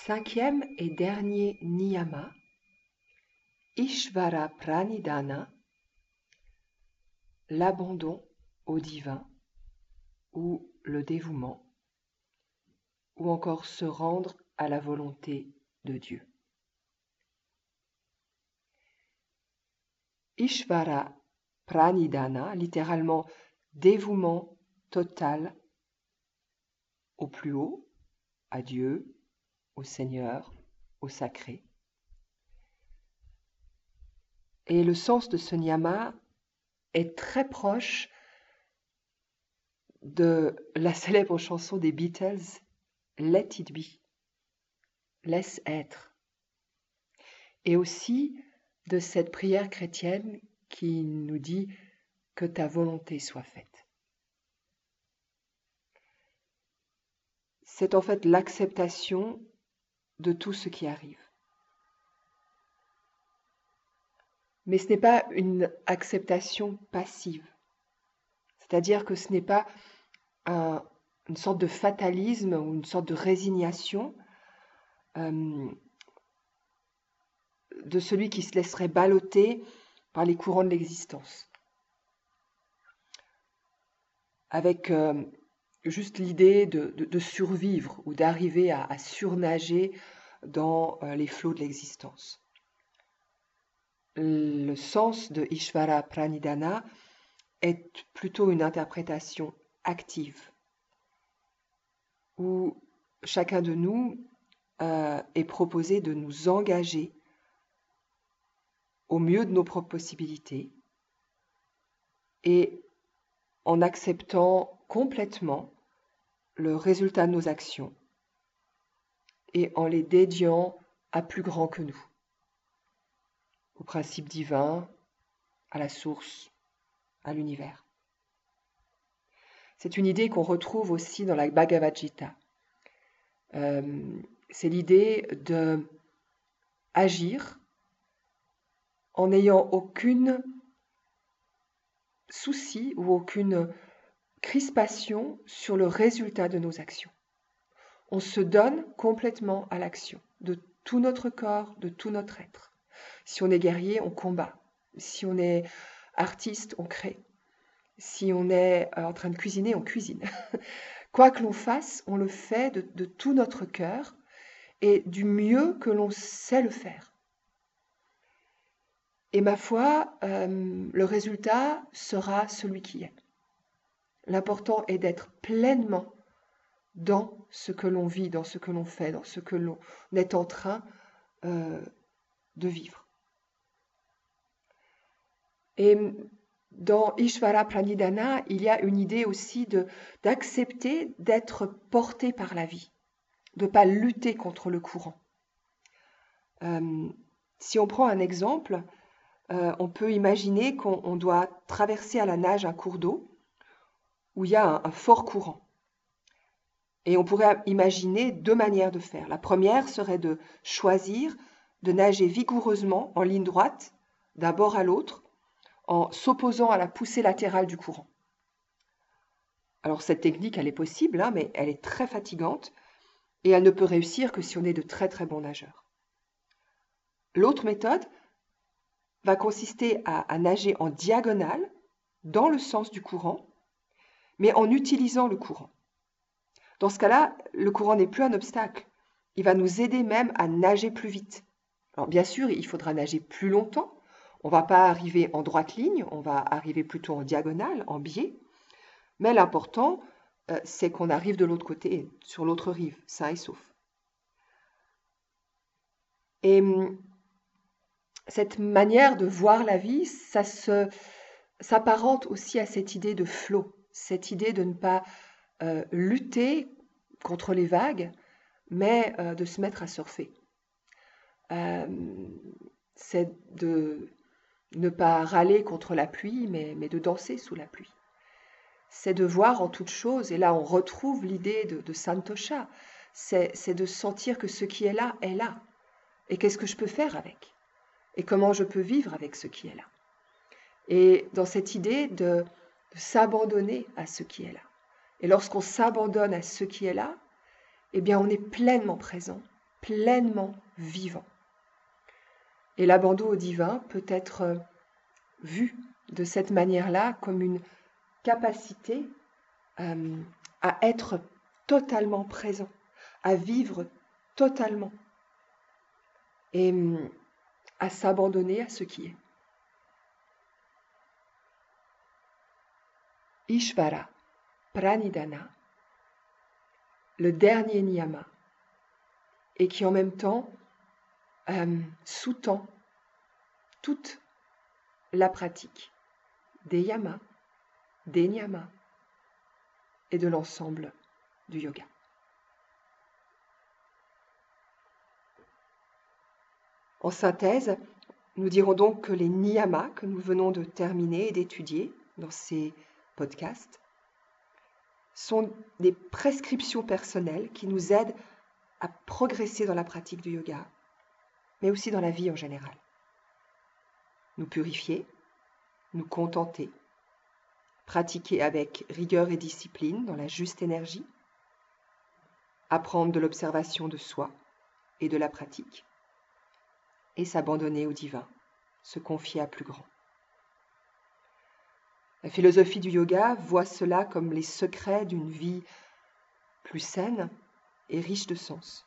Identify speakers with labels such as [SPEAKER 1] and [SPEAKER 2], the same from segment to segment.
[SPEAKER 1] Cinquième et dernier niyama, Ishvara Pranidhana, l'abandon au divin ou le dévouement, ou encore se rendre à la volonté de Dieu. Ishvara Pranidhana, littéralement dévouement total au plus haut, à Dieu, au Seigneur, au sacré. Et le sens de ce niyama est très proche de la célèbre chanson des Beatles, Let it be, laisse être, et aussi de cette prière chrétienne qui nous dit que ta volonté soit faite. C'est en fait l'acceptation de tout ce qui arrive. Mais ce n'est pas une acceptation passive, c'est-à-dire que ce n'est pas une sorte de fatalisme ou une sorte de résignation de celui qui se laisserait balloter par les courants de l'existence, avec juste l'idée de survivre ou d'arriver à surnager dans les flots de l'existence. Le sens de Ishvara Pranidhana est plutôt une interprétation active, où chacun de nous est proposé de nous engager au mieux de nos propres possibilités et en acceptant complètement le résultat de nos actions et en les dédiant à plus grand que nous, au principe divin, à la source, à l'univers. C'est une idée qu'on retrouve aussi dans la Bhagavad Gita. C'est l'idée de agir en n'ayant aucune souci ou aucune crispation sur le résultat de nos actions. On se donne complètement à l'action, de tout notre corps, de tout notre être. Si on est guerrier, on combat. Si on est artiste, on crée. Si on est en train de cuisiner, on cuisine. Quoi que l'on fasse, on le fait de tout notre cœur et du mieux que l'on sait le faire. Et ma foi, le résultat sera celui qui est. L'important est d'être pleinement dans ce que l'on vit, dans ce que l'on fait, dans ce que l'on est en train de vivre. Et dans Ishvara Pranidhana, il y a une idée aussi d'accepter d'être porté par la vie, de ne pas lutter contre le courant. Si on prend un exemple, on peut imaginer qu'on doit traverser à la nage un cours d'eau où il y a un fort courant. Et on pourrait imaginer deux manières de faire. La première serait de choisir de nager vigoureusement en ligne droite, d'un bord à l'autre, en s'opposant à la poussée latérale du courant. Alors cette technique, elle est possible, mais elle est très fatigante et elle ne peut réussir que si on est de très très bons nageurs. L'autre méthode va consister à nager en diagonale, dans le sens du courant, mais en utilisant le courant. Dans ce cas-là, le courant n'est plus un obstacle. Il va nous aider même à nager plus vite. Alors bien sûr, il faudra nager plus longtemps. On ne va pas arriver en droite ligne, on va arriver plutôt en diagonale, en biais. Mais l'important, c'est qu'on arrive de l'autre côté, sur l'autre rive, sain et sauf. Et cette manière de voir la vie, ça s'apparente aussi à cette idée de flow, cette idée de ne pas lutter contre les vagues, mais de se mettre à surfer. C'est de ne pas râler contre la pluie, mais de danser sous la pluie. C'est de voir en toute chose, et là on retrouve l'idée de Santosha, c'est de sentir que ce qui est là, et qu'est-ce que je peux faire avec, et comment je peux vivre avec ce qui est là. Et dans cette idée de s'abandonner à ce qui est là. Et lorsqu'on s'abandonne à ce qui est là, eh bien on est pleinement présent, pleinement vivant. Et l'abandon au divin peut être vu de cette manière-là comme une capacité à être totalement présent, à vivre totalement et à s'abandonner à ce qui est. Ishvara, Pranidhana, le dernier niyama, et qui en même temps sous-tend toute la pratique des yamas, des niyamas et de l'ensemble du yoga. En synthèse, nous dirons donc que les niyamas que nous venons de terminer et d'étudier dans ces podcasts sont des prescriptions personnelles qui nous aident à progresser dans la pratique du yoga, mais aussi dans la vie en général. Nous purifier, nous contenter, pratiquer avec rigueur et discipline dans la juste énergie, apprendre de l'observation de soi et de la pratique, et s'abandonner au divin, se confier à plus grand. La philosophie du yoga voit cela comme les secrets d'une vie plus saine et riche de sens.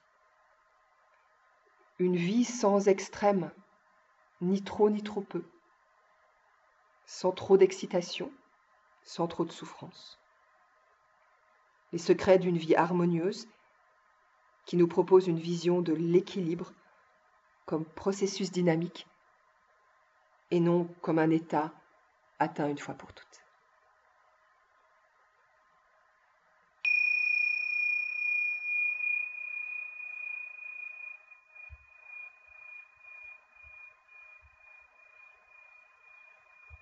[SPEAKER 1] Une vie sans extrême, ni trop peu, sans trop d'excitation, sans trop de souffrance. Les secrets d'une vie harmonieuse qui nous propose une vision de l'équilibre comme processus dynamique et non comme un état atteint une fois pour toutes.